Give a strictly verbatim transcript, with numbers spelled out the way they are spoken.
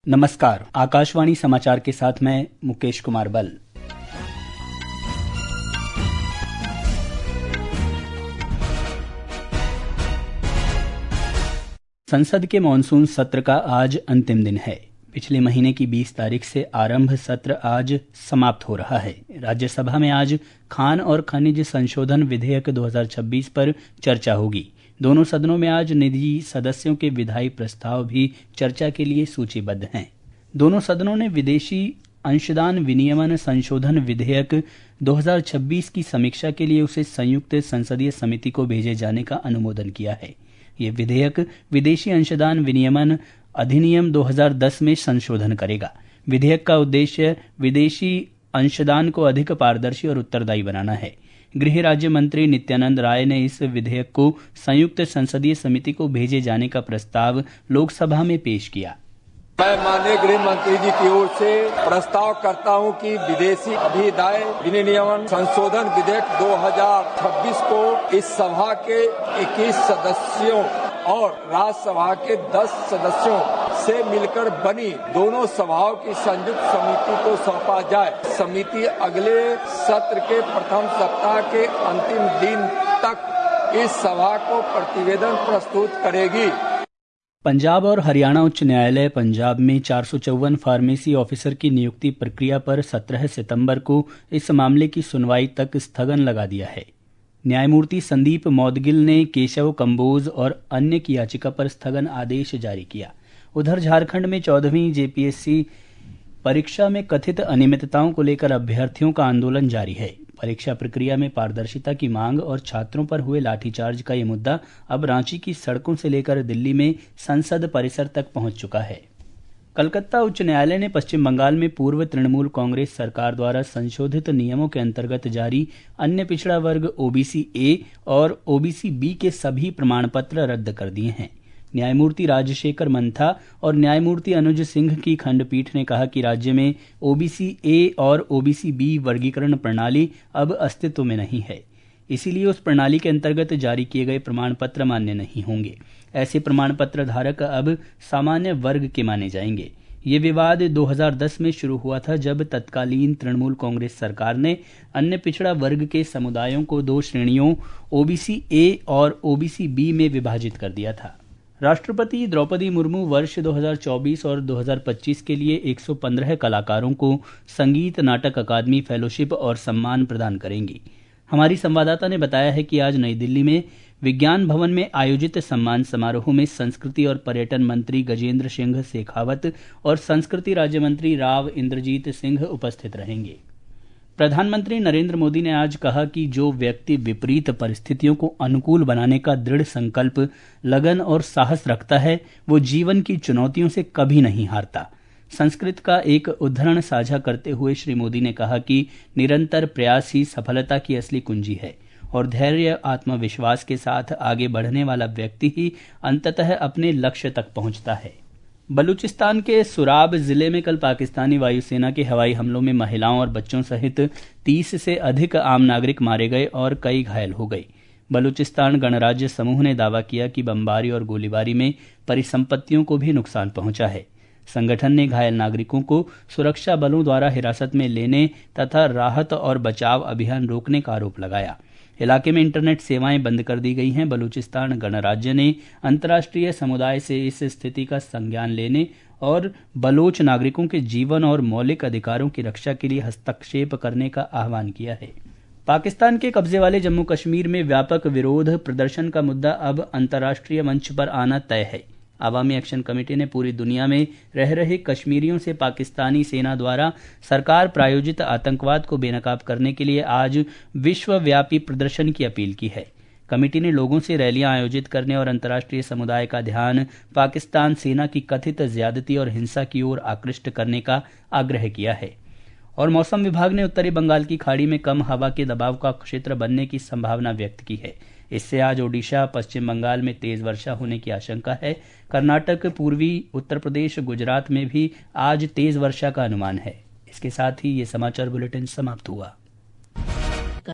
नमस्कार, आकाशवाणी समाचार के साथ मैं मुकेश कुमार बल। संसद के मॉनसून सत्र का आज अंतिम दिन है। पिछले महीने की बीस तारीख से आरंभ सत्र आज समाप्त हो रहा है। राज्यसभा में आज खान और खनिज संशोधन विधेयक दो हज़ार छब्बीस पर चर्चा होगी। दोनों सदनों में आज निजी सदस्यों के विधायी प्रस्ताव भी चर्चा के लिए सूचीबद्ध हैं। दोनों सदनों ने विदेशी अंशदान विनियमन संशोधन विधेयक दो हज़ार छब्बीस की समीक्षा के लिए उसे संयुक्त संसदीय समिति को भेजे जाने का अनुमोदन किया है। ये विधेयक विदेशी अंशदान विनियमन अधिनियम दो हज़ार दस में संशोधन करेगा। विधेयक का उद्देश्य विदेशी अंशदान को अधिक पारदर्शी और उत्तरदायी बनाना है। गृह राज्य मंत्री नित्यानंद राय ने इस विधेयक को संयुक्त संसदीय समिति को भेजे जाने का प्रस्ताव लोकसभा में पेश किया। मैं माननीय गृह मंत्री जी की ओर से प्रस्ताव करता हूं कि विदेशी अभिदाय विनियमन संशोधन विधेयक दो हज़ार छब्बीस को इस सभा के इक्कीस सदस्यों और राज्यसभा के दस सदस्यों से मिलकर बनी दोनों सभाओं की संयुक्त समिति को सौंपा जाए। समिति अगले सत्र के प्रथम सप्ताह के अंतिम दिन तक इस सभा को प्रतिवेदन प्रस्तुत करेगी। पंजाब और हरियाणा उच्च न्यायालय पंजाब में चार सौ चौवन फार्मेसी ऑफिसर की नियुक्ति प्रक्रिया पर सत्रह सितंबर को इस मामले की सुनवाई तक स्थगन लगा दिया है। न्यायमूर्ति संदीप मौदगिल ने केशव कंबोज और अन्य की याचिका पर स्थगन आदेश जारी किया। उधर झारखंड में चौदहवीं जेपीएससी परीक्षा में कथित अनियमितताओं को लेकर अभ्यर्थियों का आंदोलन जारी है। परीक्षा प्रक्रिया में पारदर्शिता की मांग और छात्रों पर हुए लाठीचार्ज का ये मुद्दा अब रांची की सड़कों से लेकर दिल्ली में संसद परिसर तक पहुंच चुका है। कलकत्ता उच्च न्यायालय ने पश्चिम बंगाल में पूर्व तृणमूल कांग्रेस सरकार द्वारा संशोधित नियमों के अंतर्गत जारी अन्य पिछड़ा वर्ग ओबीसी ए और ओबीसी बी के सभी प्रमाण पत्र रद्द कर दिए हैं। न्यायमूर्ति राजशेखर मंथा और न्यायमूर्ति अनुज सिंह की खंडपीठ ने कहा कि राज्य में ओबीसी ए और ओबीसी बी वर्गीकरण प्रणाली अब अस्तित्व में नहीं है, इसीलिए उस प्रणाली के अंतर्गत जारी किए गए प्रमाण पत्र मान्य नहीं होंगे। ऐसे प्रमाण पत्र धारक अब सामान्य वर्ग के माने जाएंगे। ये विवाद दो हज़ार दस में शुरू हुआ था, जब तत्कालीन तृणमूल कांग्रेस सरकार ने अन्य पिछड़ा वर्ग के समुदायों को दो श्रेणियों ओबीसी ए और ओबीसी बी में विभाजित कर दिया था। राष्ट्रपति द्रौपदी मुर्मू वर्ष दो हज़ार चौबीस और दो हज़ार पच्चीस के लिए एक सौ पंद्रह कलाकारों को संगीत नाटक अकादमी फेलोशिप और सम्मान प्रदान करेंगी। हमारी संवाददाता ने बताया है कि आज नई दिल्ली में विज्ञान भवन में आयोजित सम्मान समारोह में संस्कृति और पर्यटन मंत्री गजेंद्र सिंह शेखावत और संस्कृति राज्य मंत्री राव इंद्रजीत सिंह उपस्थित रहेंगे। प्रधानमंत्री नरेंद्र मोदी ने आज कहा कि जो व्यक्ति विपरीत परिस्थितियों को अनुकूल बनाने का दृढ़ संकल्प, लगन और साहस रखता है, वो जीवन की चुनौतियों से कभी नहीं हारता। संस्कृत का एक उद्धरण साझा करते हुए श्री मोदी ने कहा कि निरंतर प्रयास ही सफलता की असली कुंजी है और धैर्य, आत्मविश्वास के साथ आगे बढ़ने वाला व्यक्ति ही अंततः अपने लक्ष्य तक पहुंचता है। बलूचिस्तान के सुराब जिले में कल पाकिस्तानी वायुसेना के हवाई हमलों में महिलाओं और बच्चों सहित तीस से अधिक आम नागरिक मारे गए और कई घायल हो गए। बलूचिस्तान गणराज्य समूह ने दावा किया कि बमबारी और गोलीबारी में परिसंपत्तियों को भी नुकसान पहुंचा है। संगठन ने घायल नागरिकों को सुरक्षा बलों द्वारा हिरासत में लेने तथा राहत और बचाव अभियान रोकने का आरोप लगाया। इलाके में इंटरनेट सेवाएं बंद कर दी गई हैं। बलूचिस्तान गणराज्य ने अंतर्राष्ट्रीय समुदाय से इस स्थिति का संज्ञान लेने और बलोच नागरिकों के जीवन और मौलिक अधिकारों की रक्षा के लिए हस्तक्षेप करने का आह्वान किया है। पाकिस्तान के कब्जे वाले जम्मू कश्मीर में व्यापक विरोध प्रदर्शन का मुद्दा अब अंतर्राष्ट्रीय मंच पर आना तय है। आवामी एक्शन कमेटी ने पूरी दुनिया में रह रहे कश्मीरियों से पाकिस्तानी सेना द्वारा सरकार प्रायोजित आतंकवाद को बेनकाब करने के लिए आज विश्वव्यापी प्रदर्शन की अपील की है। कमेटी ने लोगों से रैलियां आयोजित करने और अंतर्राष्ट्रीय समुदाय का ध्यान पाकिस्तान सेना की कथित ज्यादती और हिंसा की ओर आकृष्ट करने का आग्रह किया है। और मौसम विभाग ने उत्तरी बंगाल की खाड़ी में कम हवा के दबाव का क्षेत्र बनने की संभावना व्यक्त की है। इससे आज ओडिशा, पश्चिम बंगाल में तेज वर्षा होने की आशंका है। कर्नाटक, पूर्वी उत्तर प्रदेश, गुजरात में भी आज तेज वर्षा का अनुमान है। इसके साथ ही ये समाचार बुलेटिन समाप्त हुआ।